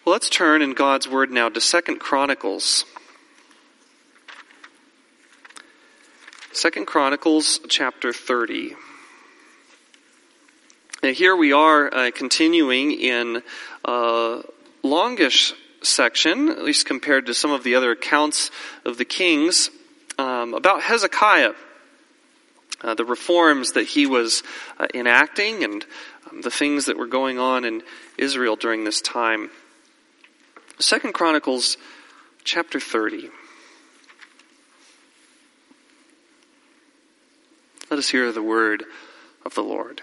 Well, let's turn in God's Word now to 2 Chronicles. 2 Chronicles chapter 30. And here we are continuing in a longish section, at least compared to some of the other accounts of the kings, about Hezekiah, the reforms that he was enacting and the things that were going on in Israel during this time. 2 Chronicles chapter 30. Let us hear the word of the Lord.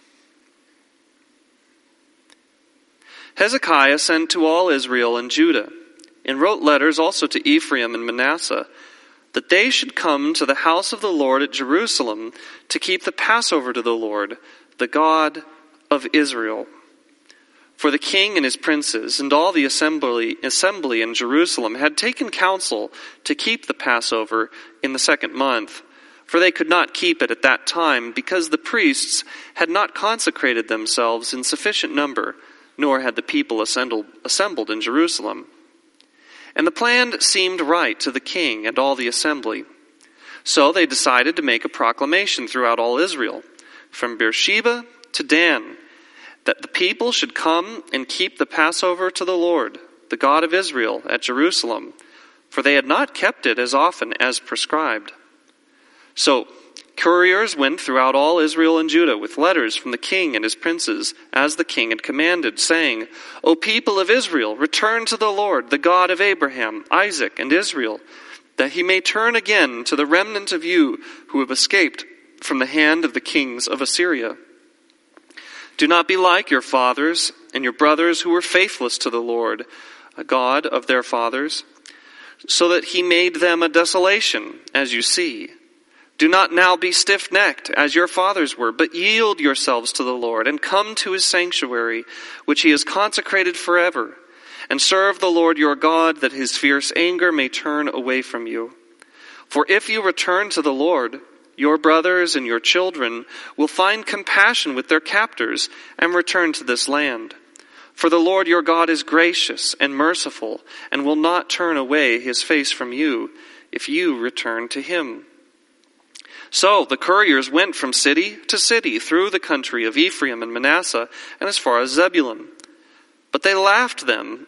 Hezekiah sent to all Israel and Judah, and wrote letters also to Ephraim and Manasseh, that they should come to the house of the Lord at Jerusalem to keep the Passover to the Lord, the God of Israel. For the king and his princes and all the assembly in Jerusalem had taken counsel to keep the Passover in the 2nd month, for they could not keep it at that time, because the priests had not consecrated themselves in sufficient number, nor had the people assembled in Jerusalem. And the plan seemed right to the king and all the assembly. So they decided to make a proclamation throughout all Israel, from Beersheba to Dan, that the people should come and keep the Passover to the Lord, the God of Israel, at Jerusalem, for they had not kept it as often as prescribed. So couriers went throughout all Israel and Judah with letters from the king and his princes, as the king had commanded, saying, O people of Israel, return to the Lord, the God of Abraham, Isaac, and Israel, that he may turn again to the remnant of you who have escaped from the hand of the kings of Assyria. Do not be like your fathers and your brothers who were faithless to the Lord, a God of their fathers, so that he made them a desolation, as you see. Do not now be stiff-necked, as your fathers were, but yield yourselves to the Lord, and come to his sanctuary, which he has consecrated forever, and serve the Lord your God, that his fierce anger may turn away from you. For if you return to the Lord, your brothers and your children will find compassion with their captors and return to this land. For the Lord your God is gracious and merciful, and will not turn away his face from you if you return to him. So the couriers went from city to city through the country of Ephraim and Manasseh and as far as Zebulun. But they laughed them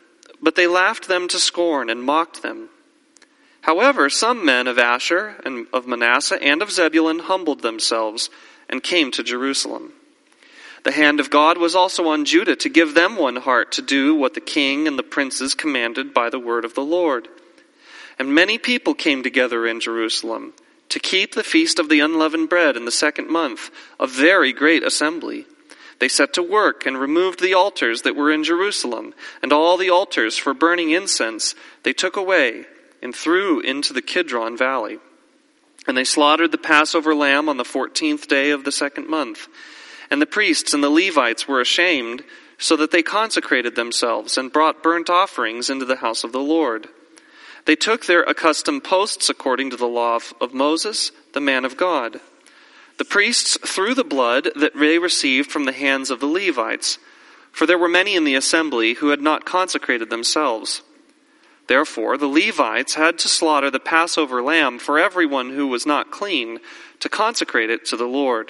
to scorn and mocked them. However, some men of Asher and of Manasseh and of Zebulun humbled themselves and came to Jerusalem. The hand of God was also on Judah to give them one heart to do what the king and the princes commanded by the word of the Lord. And many people came together in Jerusalem to keep the feast of the unleavened bread in the 2nd month, a very great assembly. They set to work and removed the altars that were in Jerusalem, and all the altars for burning incense they took away and threw into the Kidron valley. And they slaughtered the Passover lamb on the 14th day of the 2nd month. And the priests and the Levites were ashamed, so that they consecrated themselves and brought burnt offerings into the house of the Lord. They took their accustomed posts according to the law of Moses, the man of God. The priests threw the blood that they received from the hands of the Levites, for there were many in the assembly who had not consecrated themselves. Therefore, the Levites had to slaughter the Passover lamb for everyone who was not clean, to consecrate it to the Lord.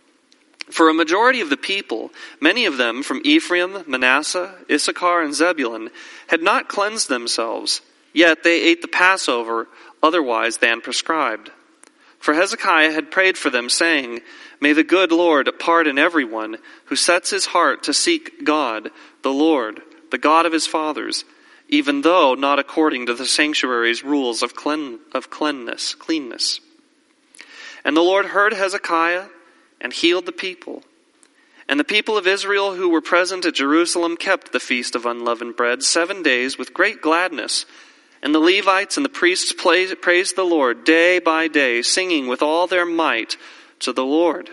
For a majority of the people, many of them from Ephraim, Manasseh, Issachar, and Zebulun, had not cleansed themselves, yet they ate the Passover otherwise than prescribed. For Hezekiah had prayed for them, saying, May the good Lord pardon everyone who sets his heart to seek God, the Lord, the God of his fathers, even though not according to the sanctuary's rules of cleanness. And the Lord heard Hezekiah and healed the people. And the people of Israel who were present at Jerusalem kept the feast of unleavened bread 7 days with great gladness. And the Levites and the priests praised the Lord day by day, singing with all their might to the Lord.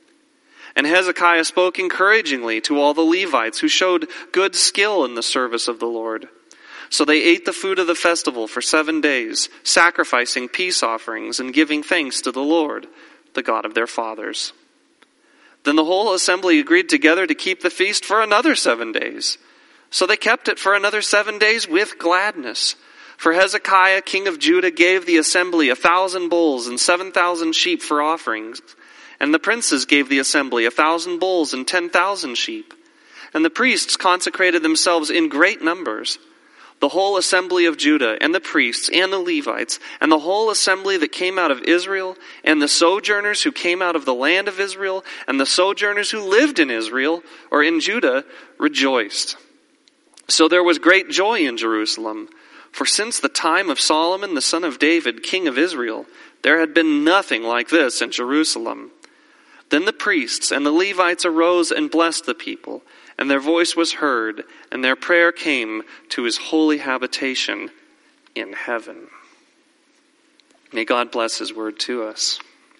And Hezekiah spoke encouragingly to all the Levites who showed good skill in the service of the Lord. So they ate the food of the festival for 7 days, sacrificing peace offerings and giving thanks to the Lord, the God of their fathers. Then the whole assembly agreed together to keep the feast for another 7 days. So they kept it for another 7 days with gladness. For Hezekiah, king of Judah, gave the assembly 1,000 bulls and 7,000 sheep for offerings. And the princes gave the assembly 1,000 bulls and 10,000 sheep. And the priests consecrated themselves in great numbers. The whole assembly of Judah, and the priests, and the Levites, and the whole assembly that came out of Israel, and the sojourners who came out of the land of Israel, and the sojourners who lived in Israel, or in Judah, rejoiced. So there was great joy in Jerusalem, for since the time of Solomon the son of David, king of Israel, there had been nothing like this in Jerusalem. Then the priests and the Levites arose and blessed the people, and their voice was heard, and their prayer came to his holy habitation in heaven. May God bless his word to us.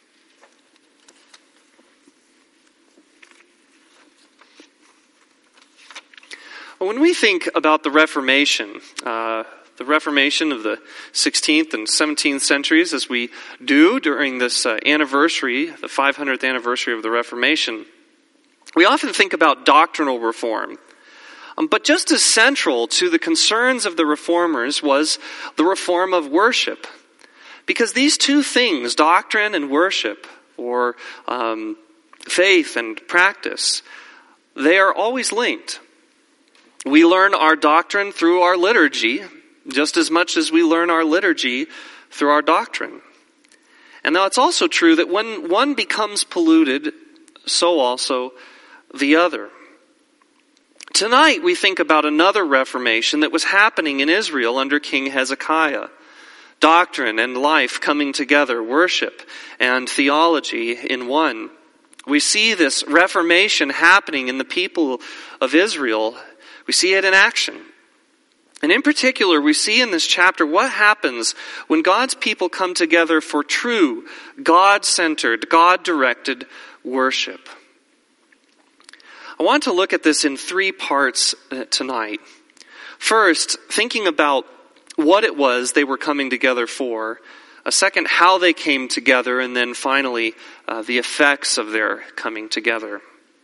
When we think about the Reformation of the 16th and 17th centuries, as we do during this anniversary, the 500th anniversary of the Reformation, we often think about doctrinal reform. But just as central to the concerns of the reformers was the reform of worship. Because these two things, doctrine and worship, or faith and practice, they are always linked. We learn our doctrine through our liturgy, just as much as we learn our liturgy through our doctrine. And now it's also true that when one becomes polluted, so also the other. Tonight we think about another reformation that was happening in Israel under King Hezekiah. Doctrine and life coming together, worship and theology in one. We see this reformation happening in the people of Israel. We see it in action. And in particular, we see in this chapter what happens when God's people come together for true, God-centered, God-directed worship. I want to look at this in 3 parts tonight. First, thinking about what it was they were coming together for. Second, how they came together. And then finally, the effects of their coming together.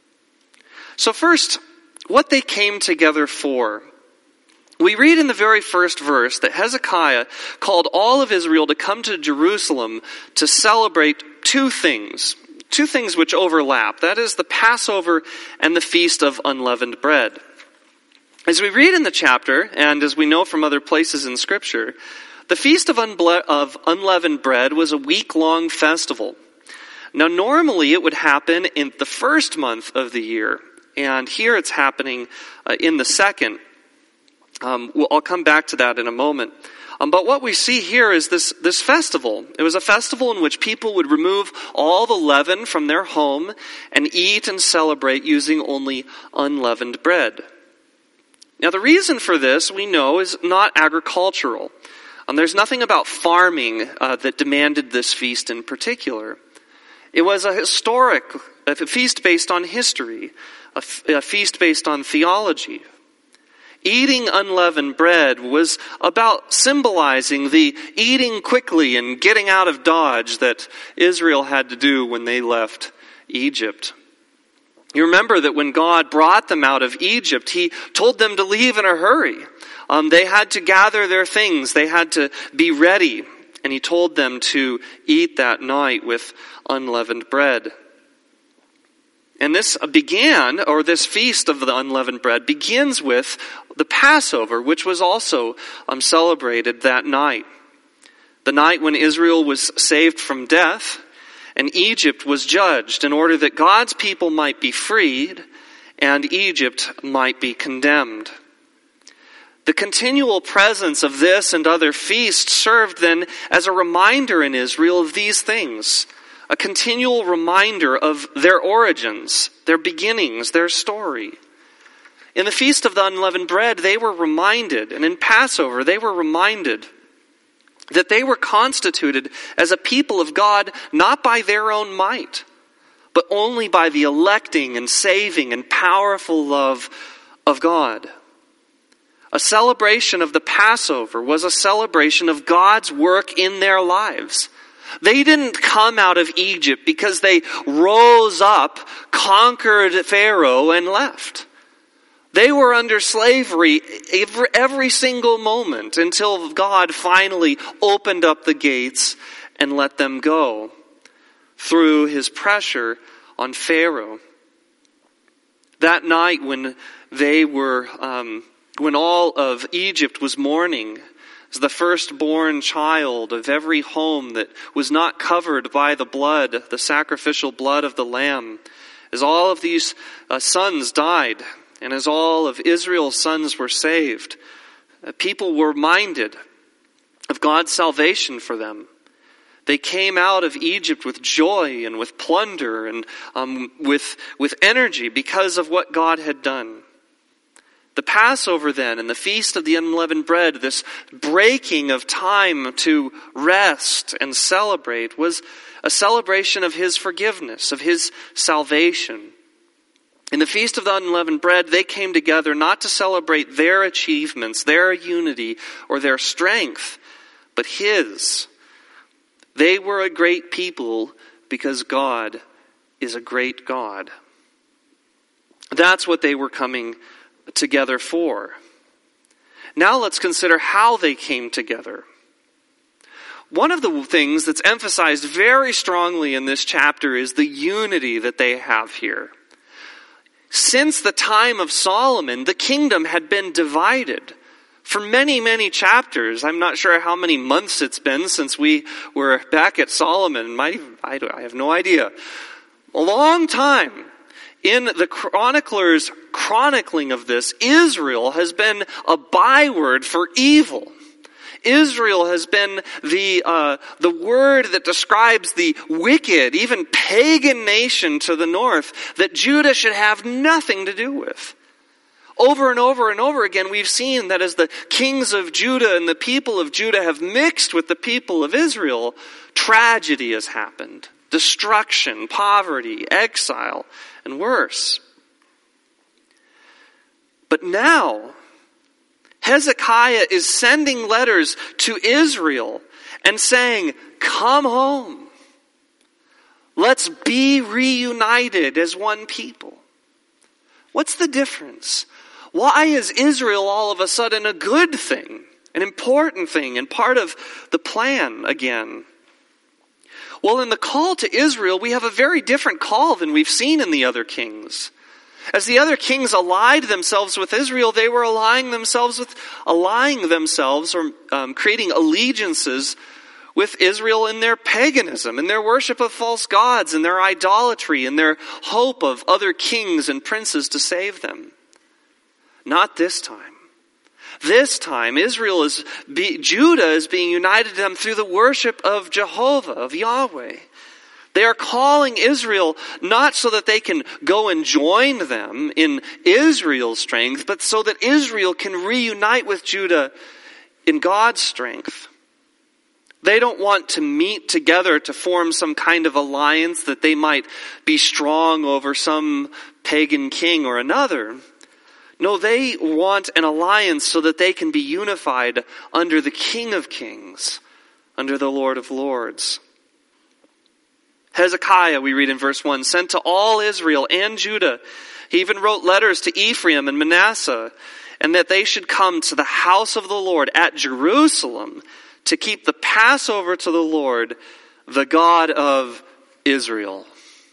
So first, what they came together for. We read in the very first verse that Hezekiah called all of Israel to come to Jerusalem to celebrate 2 things. 2 things which overlap. That is the Passover and the Feast of Unleavened Bread. As we read in the chapter, and as we know from other places in Scripture, the Feast of Unleavened Bread was a week-long festival. Now normally it would happen in the first month of the year, and here it's happening in the second. I'll come back to that in a moment. But what we see here is this festival. It was a festival in which people would remove all the leaven from their home and eat and celebrate using only unleavened bread. Now the reason for this, we know, is not agricultural. There's nothing about farming that demanded this feast in particular. It was a feast based on history, a feast based on theology. Eating unleavened bread was about symbolizing the eating quickly and getting out of Dodge that Israel had to do when they left Egypt. You remember that when God brought them out of Egypt, He told them to leave in a hurry. They had to gather their things. They had to be ready. And He told them to eat that night with unleavened bread. And this feast of the unleavened bread begins with the Passover, which was also celebrated that night. The night when Israel was saved from death and Egypt was judged in order that God's people might be freed and Egypt might be condemned. The continual presence of this and other feasts served then as a reminder in Israel of these things. A continual reminder of their origins, their beginnings, their story. In the Feast of the Unleavened Bread, they were reminded, and in Passover, they were reminded that they were constituted as a people of God not by their own might, but only by the electing and saving and powerful love of God. A celebration of the Passover was a celebration of God's work in their lives. They didn't come out of Egypt because they rose up, conquered Pharaoh, and left. They were under slavery every single moment until God finally opened up the gates and let them go through his pressure on Pharaoh. That night when when all of Egypt was mourning, as the firstborn child of every home that was not covered by the blood, the sacrificial blood of the Lamb, as all of these sons died, and as all of Israel's sons were saved, people were reminded of God's salvation for them. They came out of Egypt with joy and with plunder and with energy because of what God had done. The Passover then and the Feast of the Unleavened Bread, this breaking of time to rest and celebrate, was a celebration of his forgiveness, of his salvation. In the Feast of the Unleavened Bread, they came together not to celebrate their achievements, their unity, or their strength, but his. They were a great people because God is a great God. That's what they were coming together for. Now let's consider how they came together. One of the things that's emphasized very strongly in this chapter is the unity that they have here. Since the time of Solomon, the kingdom had been divided for many, many chapters. I'm not sure how many months it's been since we were back at Solomon. I have no idea. A long time. In the chronicler's chronicling of this, Israel has been a byword for evil. Israel has been the word that describes the wicked, even pagan nation to the north that Judah should have nothing to do with. Over and over and over again, we've seen that as the kings of Judah and the people of Judah have mixed with the people of Israel, tragedy has happened. Destruction, poverty, exile, and worse. But now, Hezekiah is sending letters to Israel and saying, come home. Let's be reunited as one people. What's the difference? Why is Israel all of a sudden a good thing, an important thing, and part of the plan again? Well, in the call to Israel, we have a very different call than we've seen in the other kings. As the other kings allied themselves with Israel, they were allying themselves or creating allegiances with Israel in their paganism, in their worship of false gods, in their idolatry, in their hope of other kings and princes to save them. Not this time. This time, Judah is being united to them through the worship of Jehovah, of Yahweh. They are calling Israel not so that they can go and join them in Israel's strength, but so that Israel can reunite with Judah in God's strength. They don't want to meet together to form some kind of alliance that they might be strong over some pagan king or another. No, they want an alliance so that they can be unified under the King of Kings, under the Lord of Lords. Hezekiah, we read in verse 1, sent to all Israel and Judah. He even wrote letters to Ephraim and Manasseh, and that they should come to the house of the Lord at Jerusalem to keep the Passover to the Lord, the God of Israel.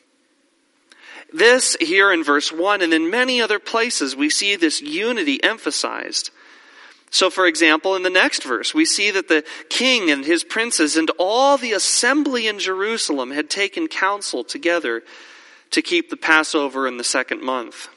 This here in verse 1 and in many other places we see this unity emphasized. So for example, in the next verse, we see that the king and his princes and all the assembly in Jerusalem had taken counsel together to keep the Passover in the second month.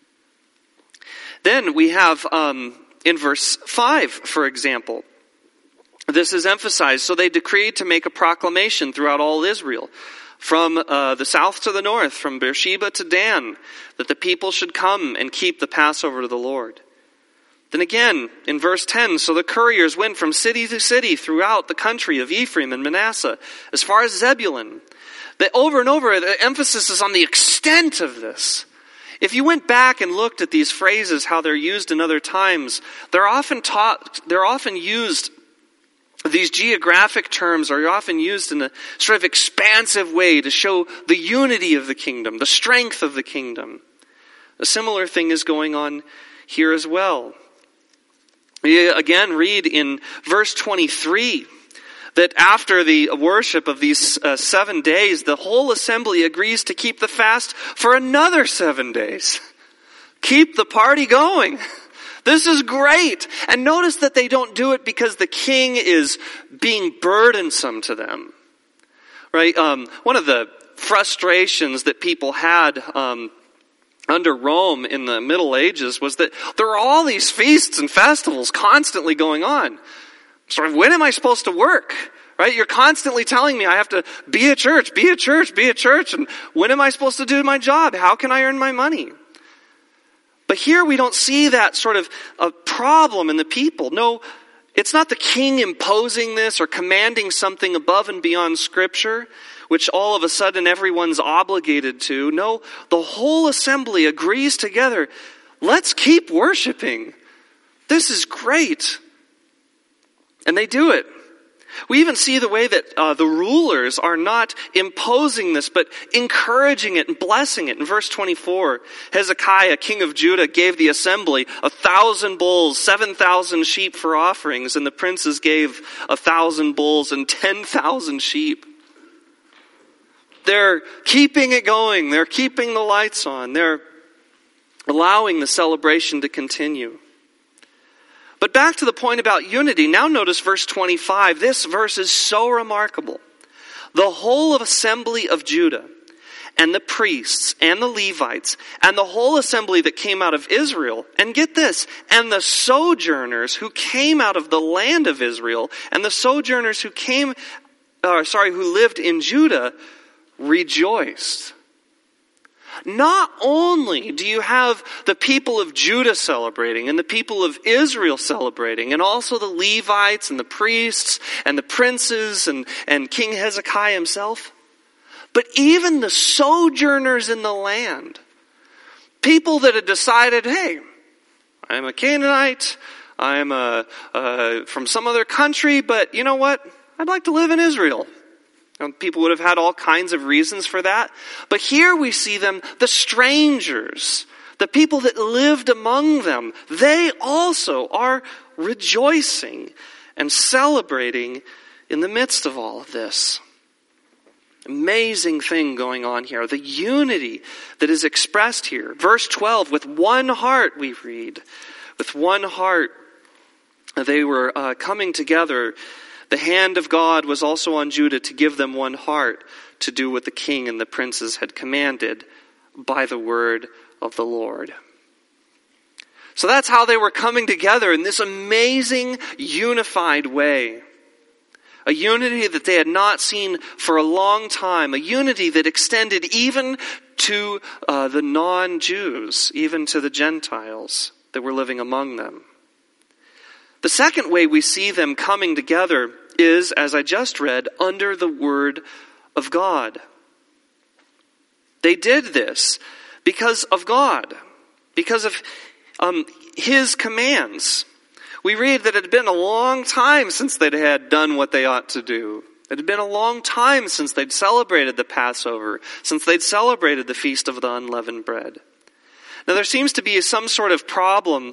Then we have in verse 5, for example, this is emphasized. So they decreed to make a proclamation throughout all Israel, from the south to the north, from Beersheba to Dan, that the people should come and keep the Passover to the Lord. Then again, in verse 10, so the couriers went from city to city throughout the country of Ephraim and Manasseh, as far as Zebulun. That over and over, the emphasis is on the extent of this. If you went back and looked at these phrases, how they're used in other times, they're often used, these geographic terms are often used in a sort of expansive way to show the unity of the kingdom, the strength of the kingdom. A similar thing is going on here as well. We again read in verse 23 that after the worship of these 7 days, the whole assembly agrees to keep the fast for another 7 days. Keep the party going. This is great. And notice that they don't do it because the king is being burdensome to them. Right? One of the frustrations that people had under Rome in the Middle Ages was that there are all these feasts and festivals constantly going on. Sort of, when am I supposed to work? Right? You're constantly telling me I have to be at church, be at church, be at church. And when am I supposed to do my job? How can I earn my money? But here we don't see that sort of a problem in the people. No, it's not the king imposing this or commanding something above and beyond Scripture, which all of a sudden everyone's obligated to. No, the whole assembly agrees together. Let's keep worshiping. This is great. And they do it. We even see the way that the rulers are not imposing this, but encouraging it and blessing it. In verse 24, Hezekiah, king of Judah, gave the assembly 1,000 bulls, 7,000 sheep for offerings, and the princes gave 1,000 bulls and 10,000 sheep. They're keeping it going. They're keeping the lights on. They're allowing the celebration to continue. But back to the point about unity. Now notice verse 25. This verse is so remarkable. The whole assembly of Judah and the priests and the Levites and the whole assembly that came out of Israel, and get this, and the sojourners who came out of the land of Israel and the sojourners who who lived in Judah rejoiced. Not only do you have the people of Judah celebrating and the people of Israel celebrating, and also the Levites and the priests and the princes and King Hezekiah himself, but even the sojourners in the land, people that had decided, hey, I'm a Canaanite, I'm from some other country, but you know what? I'd like to live in Israel. People would have had all kinds of reasons for that. But here we see them, the strangers, the people that lived among them, they also are rejoicing and celebrating in the midst of all of this. Amazing thing going on here. The unity that is expressed here. Verse 12, with one heart we read. With one heart they were coming together. The hand of God was also on Judah to give them one heart to do what the king and the princes had commanded by the word of the Lord. So that's how they were coming together in this amazing, unified way. A unity that they had not seen for a long time. A unity that extended even to the non-Jews, even to the Gentiles that were living among them. The second way we see them coming together is, as I just read, under the word of God. They did this because of God, because of His commands. We read that it had been a long time since they had done what they ought to do. It had been a long time since they'd celebrated the Passover, since they'd celebrated the Feast of the Unleavened Bread. Now there seems to be some sort of problem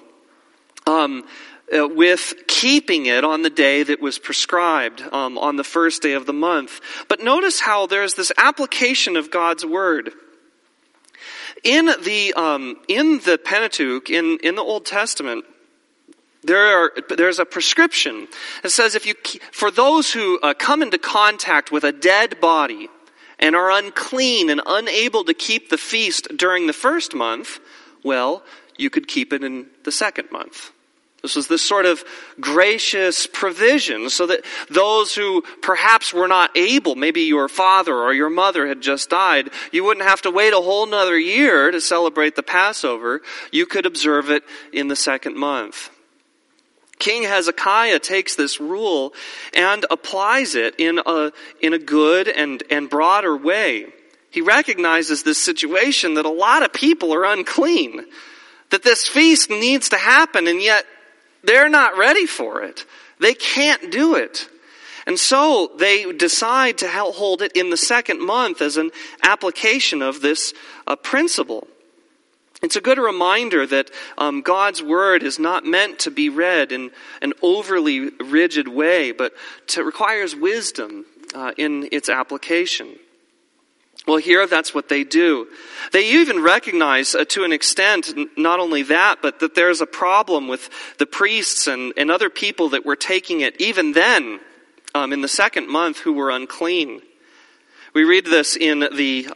with keeping it on the day that was prescribed, on the first day of the month. But notice how there's this application of God's word. In the Pentateuch, in the Old Testament, there's a prescription. It says for those who come into contact with a dead body and are unclean and unable to keep the feast during the first month, well, you could keep it in the second month. This was this sort of gracious provision so that those who perhaps were not able, maybe your father or your mother had just died, you wouldn't have to wait a whole nother year to celebrate the Passover. You could observe it in the second month. King Hezekiah takes this rule and applies it in a good and broader way. He recognizes this situation that a lot of people are unclean, that this feast needs to happen, and yet they're not ready for it. They can't do it. And so they decide to hold it in the second month as an application of this principle. It's a good reminder that God's word is not meant to be read in an overly rigid way, but requires wisdom in its application. Well, here that's what they do. They even recognize to an extent, not only that, but that there's a problem with the priests and other people that were taking it, even then, in the second month, who were unclean. We read this in the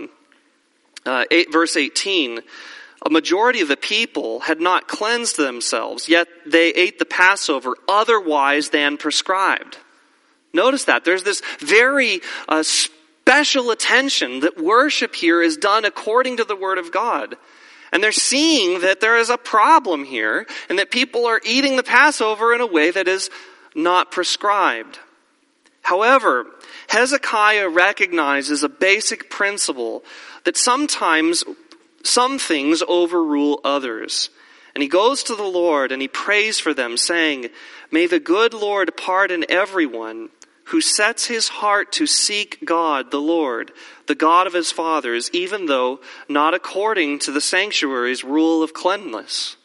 verse 18. A majority of the people had not cleansed themselves, yet they ate the Passover otherwise than prescribed. Notice that. There's this very special attention that worship here is done according to the Word of God. And they're seeing that there is a problem here and that people are eating the Passover in a way that is not prescribed. However, Hezekiah recognizes a basic principle that sometimes some things overrule others. And he goes to the Lord and he prays for them, saying, "May the good Lord pardon everyone who sets his heart to seek God the Lord, the God of his fathers, even though not according to the sanctuary's rule of cleanliness."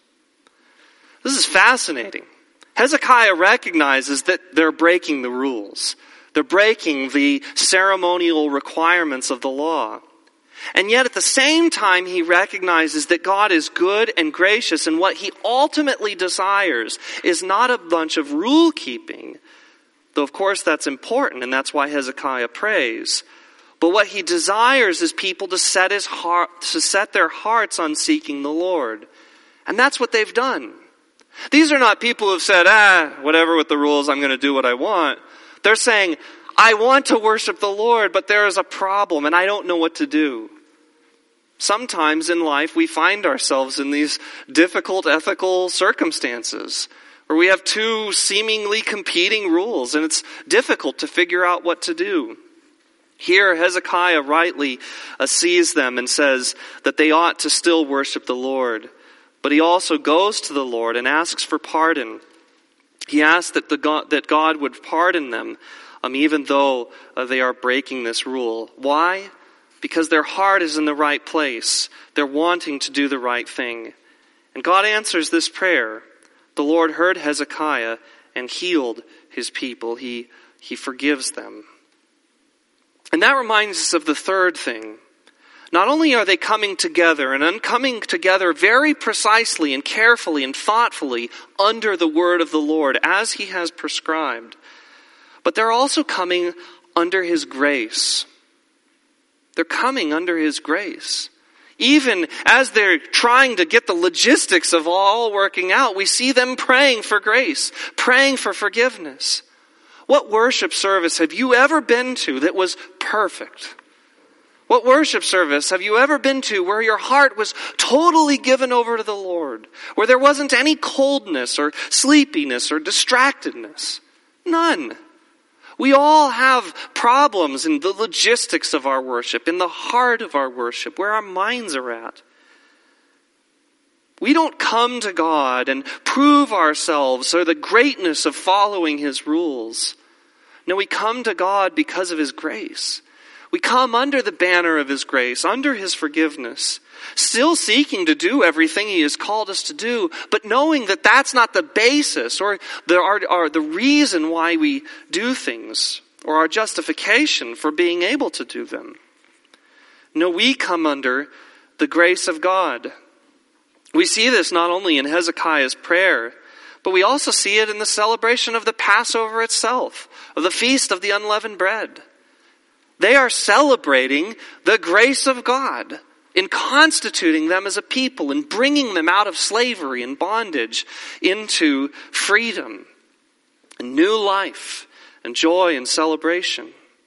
This is fascinating. Hezekiah recognizes that they're breaking the rules. They're breaking the ceremonial requirements of the law. And yet at the same time, he recognizes that God is good and gracious, and what he ultimately desires is not a bunch of rule keeping, though of course that's important, and that's why Hezekiah prays. But what he desires is people to set their hearts on seeking the Lord. And that's what they've done. These are not people who have said, whatever with the rules, I'm going to do what I want. They're saying, I want to worship the Lord, but there is a problem and I don't know what to do. Sometimes in life we find ourselves in these difficult ethical circumstances where we have two seemingly competing rules and it's difficult to figure out what to do. Here Hezekiah rightly sees them and says that they ought to still worship the Lord. But he also goes to the Lord and asks for pardon. He asks that God would pardon them, even though they are breaking this rule. Why? Because their heart is in the right place. They're wanting to do the right thing. And God answers this prayer. The Lord heard Hezekiah and healed his people. He forgives them. And that reminds us of the third thing. Not only are they coming together and coming together very precisely and carefully and thoughtfully under the word of the Lord as he has prescribed, but they're also coming under his grace. They're coming under his grace. Even as they're trying to get the logistics of all working out, we see them praying for grace, praying for forgiveness. What worship service have you ever been to that was perfect? What worship service have you ever been to where your heart was totally given over to the Lord? Where there wasn't any coldness or sleepiness or distractedness? None. We all have problems in the logistics of our worship, in the heart of our worship, where our minds are at. We don't come to God and prove ourselves or the greatness of following his rules. No, we come to God because of his grace. We come under the banner of his grace, under his forgiveness, still seeking to do everything he has called us to do, but knowing that that's not the basis or the reason why we do things or our justification for being able to do them. No, we come under the grace of God. We see this not only in Hezekiah's prayer, but we also see it in the celebration of the Passover itself, of the Feast of the Unleavened Bread. They are celebrating the grace of God in constituting them as a people and bringing them out of slavery and bondage into freedom and new life and joy and celebration.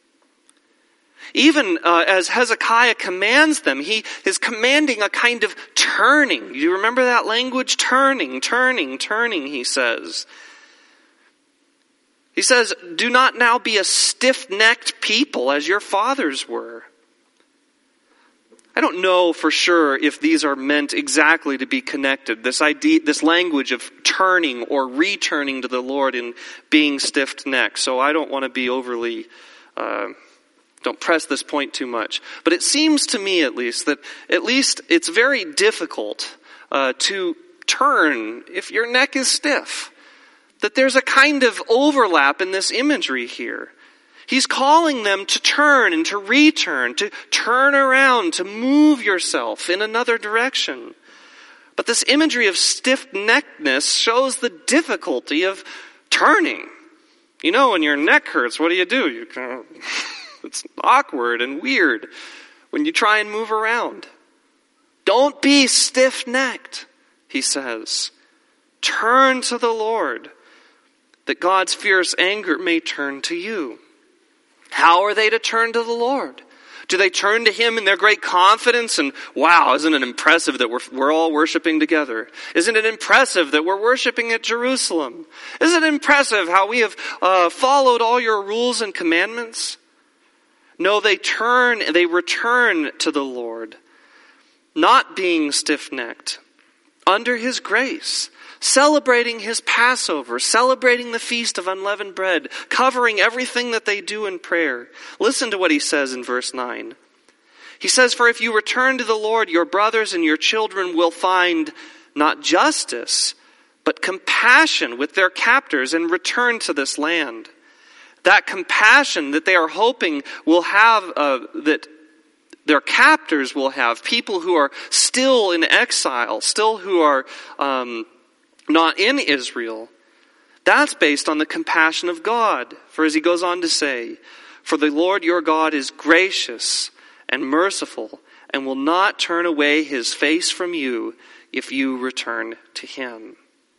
Even as Hezekiah commands them, he is commanding a kind of turning. Do you remember that language? Turning, he says. He says, do not now be a stiff-necked people as your fathers were. I don't know for sure if these are meant exactly to be connected. This idea, this language of turning or returning to the Lord and being stiff-necked. So I don't want to be overly don't press this point too much. But it seems to me at least that it's very difficult to turn if your neck is stiff. That there's a kind of overlap in this imagery here. He's calling them to turn and to return, to turn around, to move yourself in another direction. But this imagery of stiff-neckedness shows the difficulty of turning. You know, when your neck hurts, what do? You kind of, it's awkward and weird when you try and move around. Don't be stiff-necked, he says. Turn to the Lord, that God's fierce anger may turn to you. How are they to turn to the Lord? Do they turn to him in their great confidence and, wow, isn't it impressive that we're all worshiping together? Isn't it impressive that we're worshiping at Jerusalem? Isn't it impressive how we have followed all your rules and commandments? No, they return to the Lord, not being stiff-necked, under his grace, celebrating his Passover, celebrating the Feast of Unleavened Bread, covering everything that they do in prayer. Listen to what he says in verse 9. He says, "For if you return to the Lord, your brothers and your children will find not justice, but compassion with their captors and return to this land." That compassion that they are hoping will have, that their captors will have, people who are still in exile, still who are not in Israel, that's based on the compassion of God. For as he goes on to say, "For the Lord your God is gracious and merciful and will not turn away his face from you if you return to him."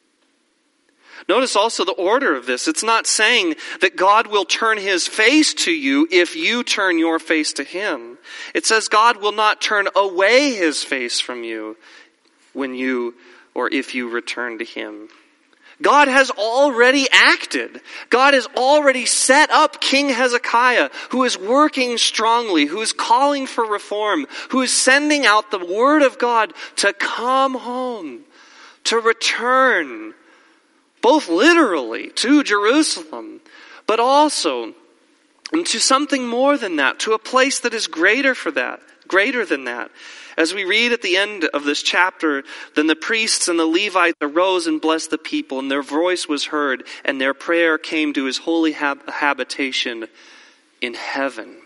Notice also the order of this. It's not saying that God will turn his face to you if you turn your face to him. It says God will not turn away his face from you when you or if you return to him. God has already acted. God has already set up King Hezekiah, who is working strongly, who is calling for reform, who is sending out the word of God to come home, to return, both literally to Jerusalem, but also to something more than that, to a place that is greater than that. As we read at the end of this chapter, "Then the priests and the Levites arose and blessed the people, and their voice was heard, and their prayer came to his holy habitation in heaven."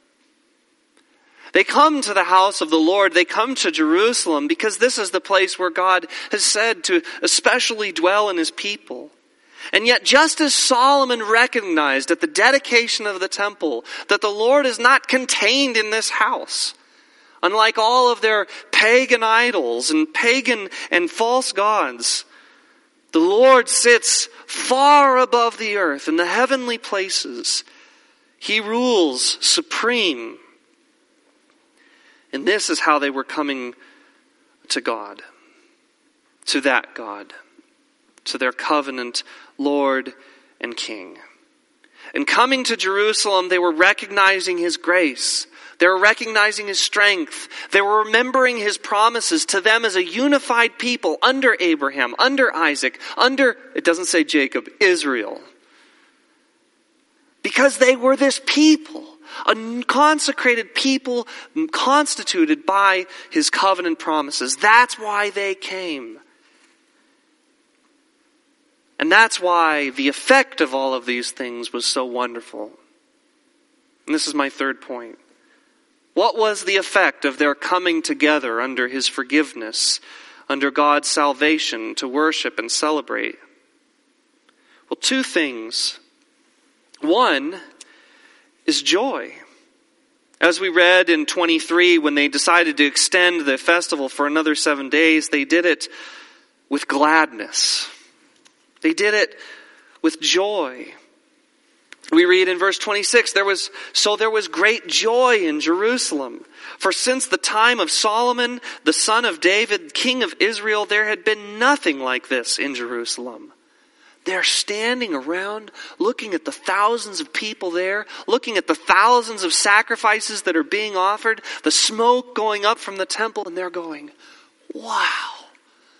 They come to the house of the Lord, they come to Jerusalem, because this is the place where God has said to especially dwell in his people. And yet, just as Solomon recognized at the dedication of the temple that the Lord is not contained in this house, unlike all of their pagan idols and pagan and false gods, the Lord sits far above the earth in the heavenly places. He rules supreme. And this is how they were coming to God, to that God, to their covenant Lord and King. And coming to Jerusalem, they were recognizing his grace. They were recognizing his strength. They were remembering his promises to them as a unified people under Abraham, under Isaac, under, it doesn't say Jacob, Israel. Because they were this people, a consecrated people constituted by his covenant promises. That's why they came. And that's why the effect of all of these things was so wonderful. And this is my third point. What was the effect of their coming together under his forgiveness, under God's salvation to worship and celebrate? Well, two things. One is joy. As we read in 23, when they decided to extend the festival for another 7 days, they did it with gladness. They did it with joy. We read in verse 26, there was great joy in Jerusalem. For since the time of Solomon, the son of David, king of Israel, there had been nothing like this in Jerusalem. They're standing around, looking at the thousands of people there, looking at the thousands of sacrifices that are being offered, the smoke going up from the temple, and they're going, wow,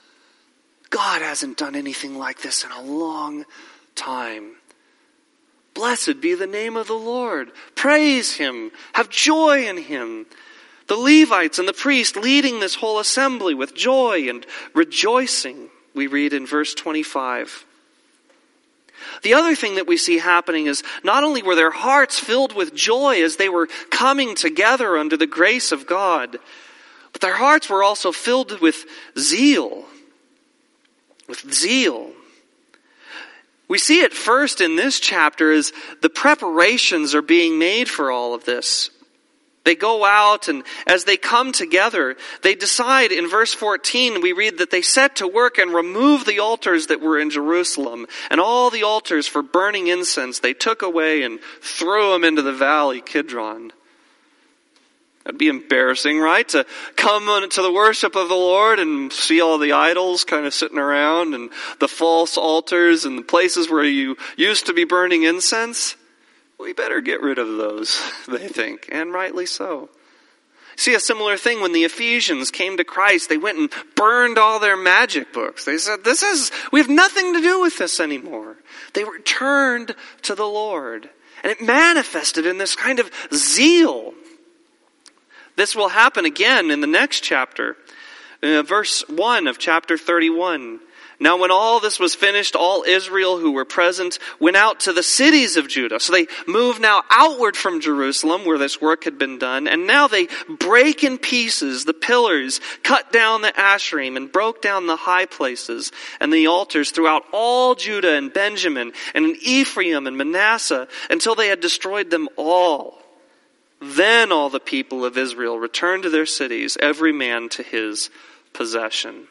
God hasn't done anything like this in a long time. Blessed be the name of the Lord. Praise him. Have joy in him. The Levites and the priest leading this whole assembly with joy and rejoicing, we read in verse 25. The other thing that we see happening is not only were their hearts filled with joy as they were coming together under the grace of God, but their hearts were also filled with zeal. With zeal. We see it first in this chapter as the preparations are being made for all of this. They go out, and as they come together, they decide, in verse 14, we read that they set to work and removed the altars that were in Jerusalem. And all the altars for burning incense they took away and threw them into the valley Kidron. That'd be embarrassing, right? To come to the worship of the Lord and see all the idols kind of sitting around and the false altars and the places where you used to be burning incense. We better get rid of those, they think, and rightly so. See a similar thing when the Ephesians came to Christ. They went and burned all their magic books. They said, we have nothing to do with this anymore. They returned to the Lord. And it manifested in this kind of zeal. This will happen again in the next chapter. Verse 1 of chapter 31. Now when all this was finished, all Israel who were present went out to the cities of Judah. So they move now outward from Jerusalem where this work had been done. And now they break in pieces the pillars, cut down the Asherim, and broke down the high places and the altars throughout all Judah and Benjamin and in Ephraim and Manasseh until they had destroyed them all. Then all the people of Israel returned to their cities, every man to his possession.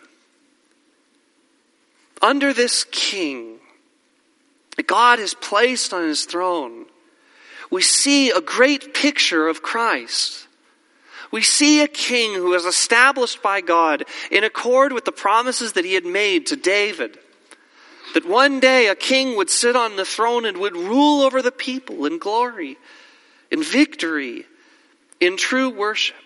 Under this king that God has placed on his throne, we see a great picture of Christ. We see a king who is established by God in accord with the promises that he had made to David. That one day a king would sit on the throne and would rule over the people in glory, in victory, in true worship.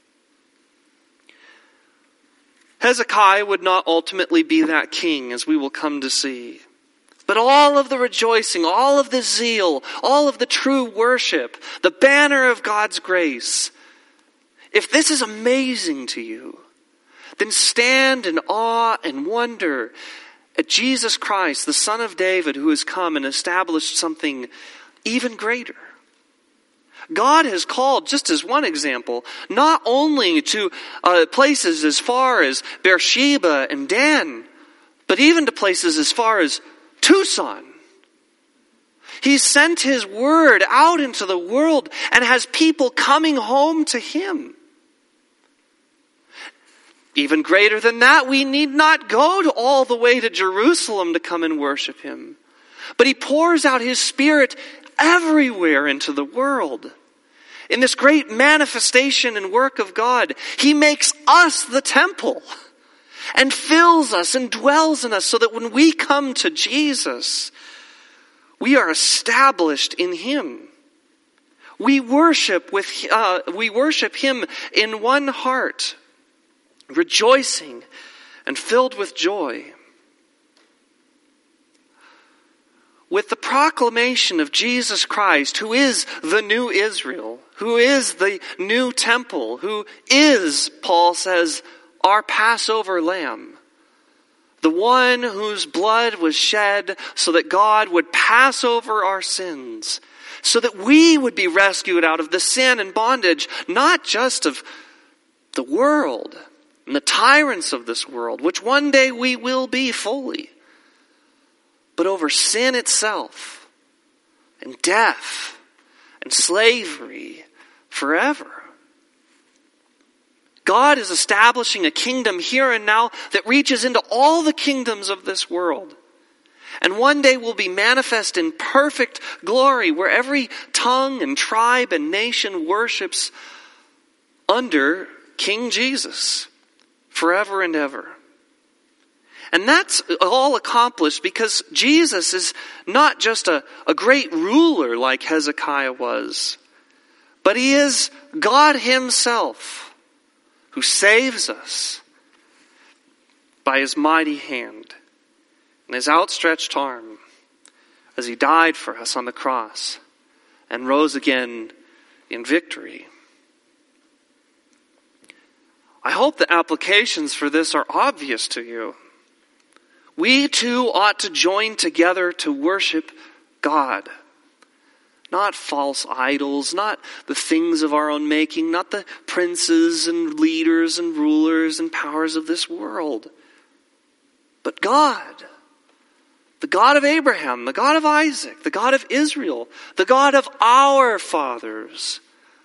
Hezekiah would not ultimately be that king, as we will come to see. But all of the rejoicing, all of the zeal, all of the true worship, the banner of God's grace, if this is amazing to you, then stand in awe and wonder at Jesus Christ, the Son of David, who has come and established something even greater. God has called, just as one example, not only to places as far as Beersheba and Dan, but even to places as far as Tucson. He's sent his word out into the world and has people coming home to him. Even greater than that, we need not go all the way to Jerusalem to come and worship him. But he pours out his Spirit everywhere into the world. In this great manifestation and work of God, he makes us the temple and fills us and dwells in us so that when we come to Jesus, we are established in him. We worship him in one heart, rejoicing and filled with joy. With the proclamation of Jesus Christ, who is the new Israel, who is the new temple, who is, Paul says, our Passover lamb, the one whose blood was shed so that God would pass over our sins, so that we would be rescued out of the sin and bondage, not just of the world and the tyrants of this world, which one day we will be fully, but over sin itself and death and slavery forever. God is establishing a kingdom here and now that reaches into all the kingdoms of this world. And one day will be manifest in perfect glory where every tongue and tribe and nation worships under King Jesus forever and ever. And that's all accomplished because Jesus is not just a great ruler like Hezekiah was, but he is God himself who saves us by his mighty hand and his outstretched arm as he died for us on the cross and rose again in victory. I hope the applications for this are obvious to you. We too ought to join together to worship God. Not false idols, not the things of our own making, not the princes and leaders and rulers and powers of this world. But God, the God of Abraham, the God of Isaac, the God of Israel, the God of our fathers.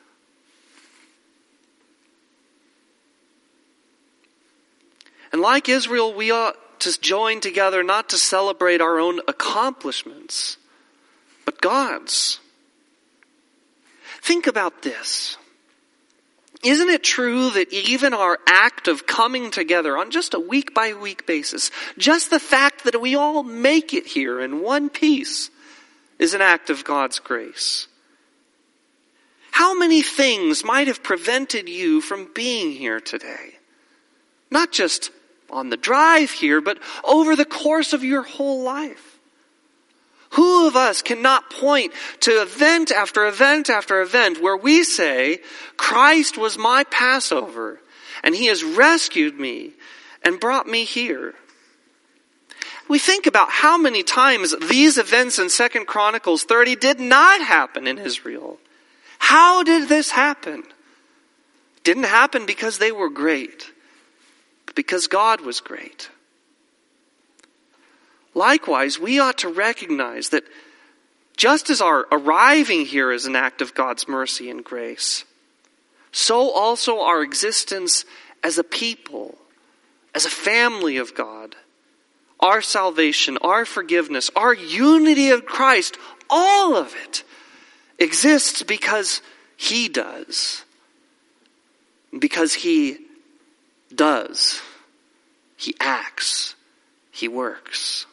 And like Israel, we ought to join together not to celebrate our own accomplishments, but God's. Think about this. Isn't it true that even our act of coming together on just a week-by-week basis, just the fact that we all make it here in one piece, is an act of God's grace? How many things might have prevented you from being here today? Not just on the drive here, but over the course of your whole life. Who of us cannot point to event after event after event where we say, Christ was my Passover, and he has rescued me and brought me here? We think about how many times these events in 2 Chronicles 30 did not happen in Israel. How did this happen? It didn't happen because they were great, but because God was great. Likewise, we ought to recognize that just as our arriving here is an act of God's mercy and grace, so also our existence as a people, as a family of God, our salvation, our forgiveness, our unity of Christ, all of it exists because he does. Because he does. He acts. He works.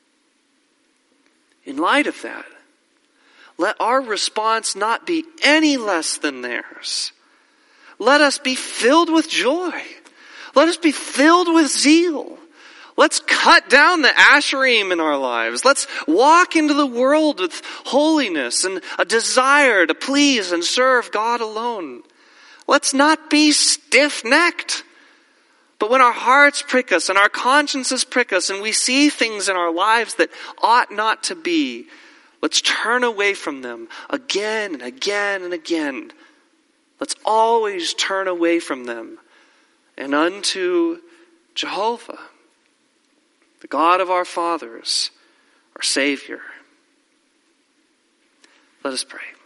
In light of that, let our response not be any less than theirs. Let us be filled with joy. Let us be filled with zeal. Let's cut down the Asherim in our lives. Let's walk into the world with holiness and a desire to please and serve God alone. Let's not be stiff-necked. But when our hearts prick us and our consciences prick us and we see things in our lives that ought not to be, let's turn away from them again and again and again. Let's always turn away from them and unto Jehovah, the God of our fathers, our Savior. Let us pray.